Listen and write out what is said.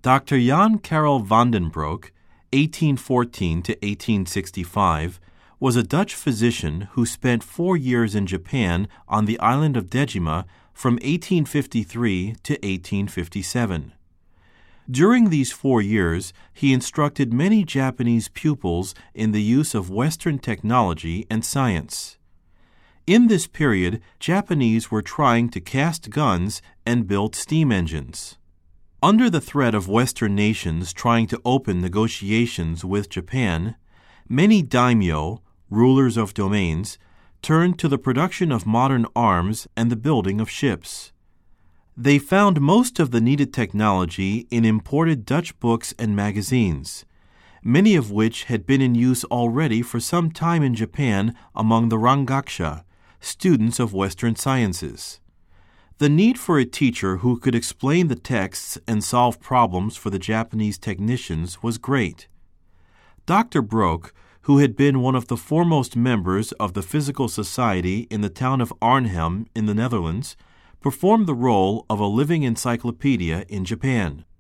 Dr. Jan Karel van den Broek, 1814 to 1865, was a Dutch physician who spent 4 years in Japan on the island of Dejima from 1853 to 1857. During these 4 years, he instructed many Japanese pupils in the use of Western technology and science. In this period, Japanese were trying to cast guns and build steam engines. Under the threat of Western nations trying to open negotiations with Japan, many daimyo, rulers of domains, turned to the production of modern arms and the building of ships. They found most of the needed technology in imported Dutch books and magazines, many of which had been in use already for some time in Japan among the Rangaksha, students of Western sciences. The need for a teacher who could explain the texts and solve problems for the Japanese technicians was great. Dr. Broek, who had been one of the foremost members of the Physical Society in the town of Arnhem in the Netherlands, performed the role of a living encyclopedia in Japan.